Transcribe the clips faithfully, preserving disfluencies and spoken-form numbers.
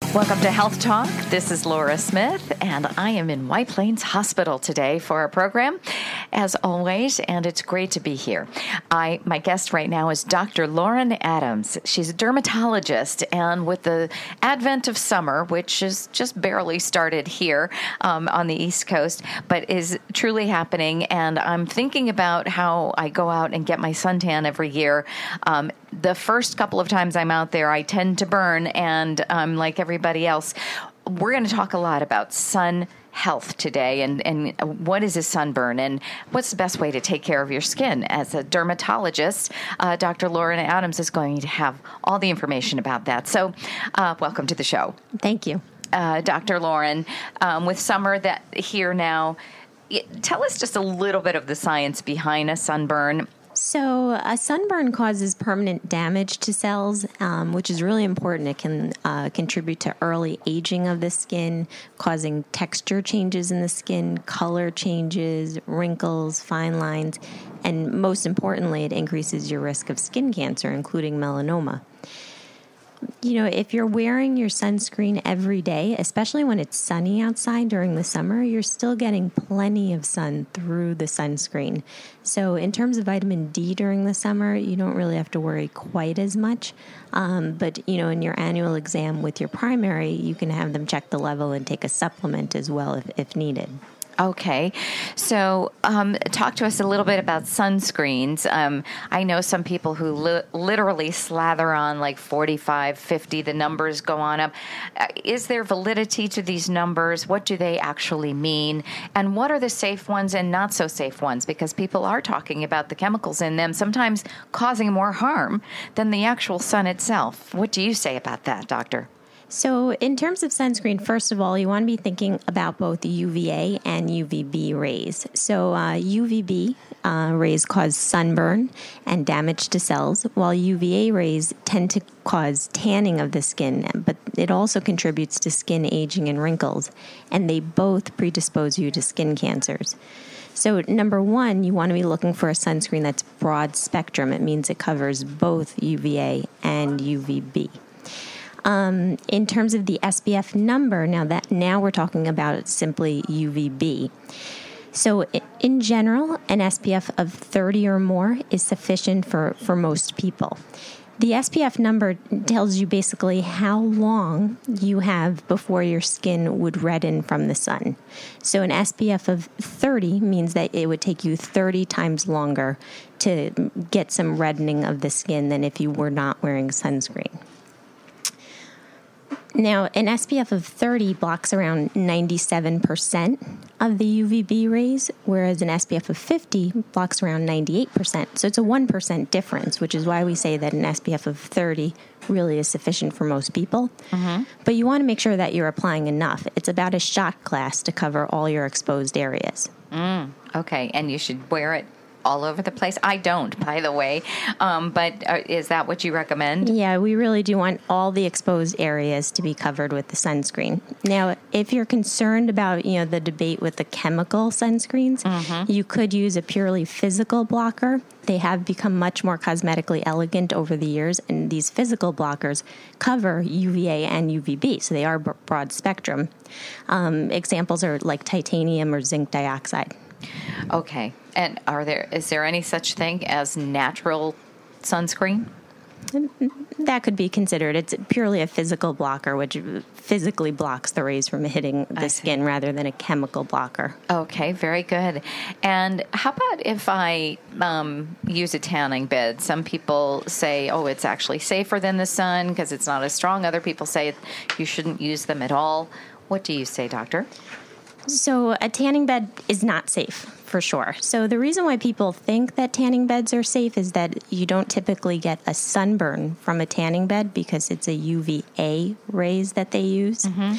Welcome to Health Talk. This is Laura Smith, and I am in White Plains Hospital today for our program, as always, and it's great to be here. I my guest right now is Doctor Lauren Adams. She's a dermatologist, and with the advent of summer, which is just barely started here um, on the East Coast, but is truly happening, and I'm thinking about how I go out and get my suntan every year. Um, the first couple of times I'm out there, I tend to burn, and um, like everybody else, we're going to talk a lot about sun health today, and, and what is a sunburn, and what's the best way to take care of your skin. As a dermatologist, uh, Doctor Lauren Adams is going to have all the information about that. So uh, welcome to the show. Thank you. Uh, Doctor Lauren, um, with summer that here now, it, tell us just a little bit of the science behind a sunburn. So a sunburn causes permanent damage to cells, um, which is really important. It can uh, contribute to early aging of the skin, causing texture changes in the skin, color changes, wrinkles, fine lines, and most importantly, it increases your risk of skin cancer, including melanoma. You know, if you're wearing your sunscreen every day, especially when it's sunny outside during the summer, you're still getting plenty of sun through the sunscreen. So in terms of vitamin D during the summer, you don't really have to worry quite as much. Um, but, you know, in your annual exam with your primary, you can have them check the level and take a supplement as well if, if needed. Okay. So um, talk to us a little bit about sunscreens. Um, I know some people who li- literally slather on like forty-five, fifty. The numbers go on up. Uh, is there validity to these numbers? What do they actually mean? And what are the safe ones and not so safe ones? Because people are talking about the chemicals in them sometimes causing more harm than the actual sun itself. What do you say about that, Doctor? So in terms of sunscreen, first of all, you want to be thinking about both U V A and U V B rays. So uh, U V B uh, rays cause sunburn and damage to cells, while U V A rays tend to cause tanning of the skin, but it also contributes to skin aging and wrinkles, and they both predispose you to skin cancers. So number one, you want to be looking for a sunscreen that's broad spectrum. It means it covers both U V A and U V B. Um, in terms of the S P F number, now that now we're talking about simply U V B. So in general, an S P F of thirty or more is sufficient for, for most people. The S P F number tells you basically how long you have before your skin would redden from the sun. So an S P F of thirty means that it would take you thirty times longer to get some reddening of the skin than if you were not wearing sunscreen. Now, an S P F of thirty blocks around ninety-seven percent of the U V B rays, whereas an S P F of fifty blocks around ninety-eight percent. So it's a one percent difference, which is why we say that an S P F of thirty really is sufficient for most people. Mm-hmm. But you want to make sure that you're applying enough. It's about a shot glass to cover all your exposed areas. Mm, okay, and you should wear it all over the place? I don't, by the way. Um, but uh, is that what you recommend? Yeah, we really do want all the exposed areas to be covered with the sunscreen. Now, if you're concerned about, you know, the debate with the chemical sunscreens, mm-hmm. you could use a purely physical blocker. They have become much more cosmetically elegant over the years, and these physical blockers cover U V A and U V B, so they are b- broad spectrum. Um, examples are like titanium or zinc dioxide. Okay. And are there is there any such thing as natural sunscreen? That could be considered. It's purely a physical blocker, which physically blocks the rays from hitting the skin rather than a chemical blocker. Okay, very good. And how about if I um, use a tanning bed? Some people say, oh, it's actually safer than the sun because it's not as strong. Other people say you shouldn't use them at all. What do you say, Doctor? So a tanning bed is not safe, for sure. So the reason why people think that tanning beds are safe is that you don't typically get a sunburn from a tanning bed because it's a U V A rays that they use. Mm-hmm.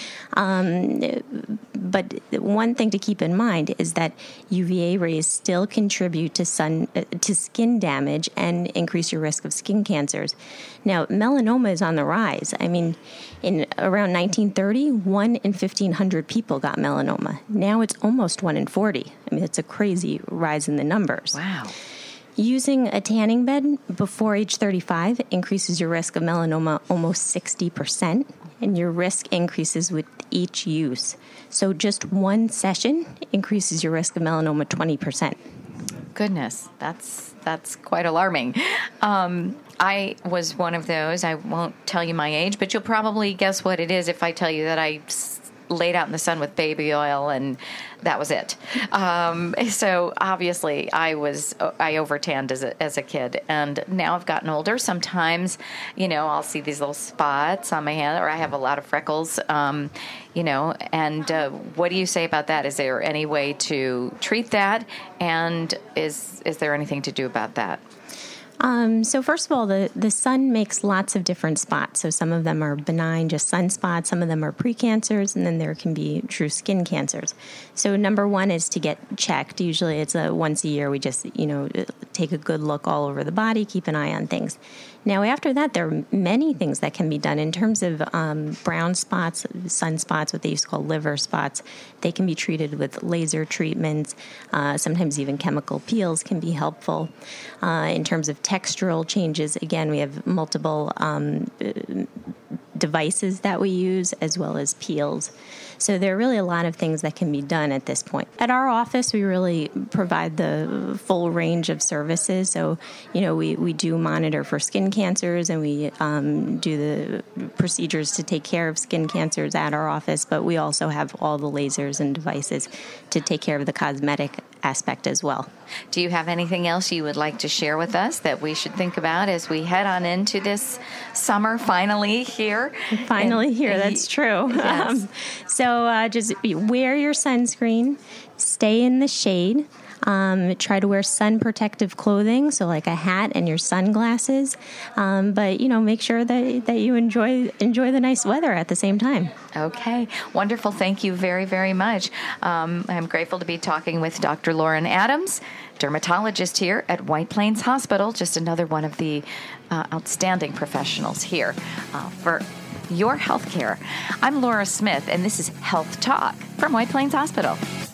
Um, but one thing to keep in mind is that U V A rays still contribute to sun uh, to skin damage and increase your risk of skin cancers. Now, melanoma is on the rise. I mean, in around nineteen thirty, one in fifteen hundred people got melanoma. Now it's almost one in forty. I mean, it's a crazy rise in the numbers. Wow. Using a tanning bed before age thirty-five increases your risk of melanoma almost sixty percent. and your risk increases with each use. So just one session increases your risk of melanoma twenty percent. Goodness, that's that's quite alarming. Um, I was one of those. I won't tell you my age, but you'll probably guess what it is if I tell you that I laid out in the sun with baby oil, and that was it. Um, so obviously, I was I overtanned as a, as a kid, and now I've gotten older. Sometimes, you know, I'll see these little spots on my hand, or I have a lot of freckles. Um, you know, and uh, what do you say about that? Is there any way to treat that, and is is there anything to do about that? Um, so first of all, the, the sun makes lots of different spots. So some of them are benign, just sunspots. Some of them are precancers, and then there can be true skin cancers. So number one is to get checked. Usually it's a once a year. We just, you know, take a good look all over the body, keep an eye on things. Now, after that, there are many things that can be done in terms of um, brown spots, sunspots, what they used to call liver spots. They can be treated with laser treatments. Uh, sometimes even chemical peels can be helpful. Uh, in terms of textural changes, again, we have multiple um, devices that we use as well as peels. So there are really a lot of things that can be done at this point. At our office, we really provide the full range of services. So, you know, we, we do monitor for skin cancers, and we um, do the procedures to take care of skin cancers at our office, but we also have all the lasers and devices to take care of the cosmetic aspect as well. Do you have anything else you would like to share with us that we should think about as we head on into this summer finally here? Finally and, here, and that's true. Yes. Um, so uh, just wear your sunscreen, stay in the shade. Um, try to wear sun protective clothing, so like a hat and your sunglasses. Um, but you know, make sure that that you enjoy enjoy the nice weather at the same time. Okay, wonderful. Thank you very, very much. Um, I'm grateful to be talking with Doctor Lauren Adams, dermatologist here at White Plains Hospital. Just another one of the uh, outstanding professionals here uh, for your health care. I'm Laura Smith, and this is Health Talk from White Plains Hospital.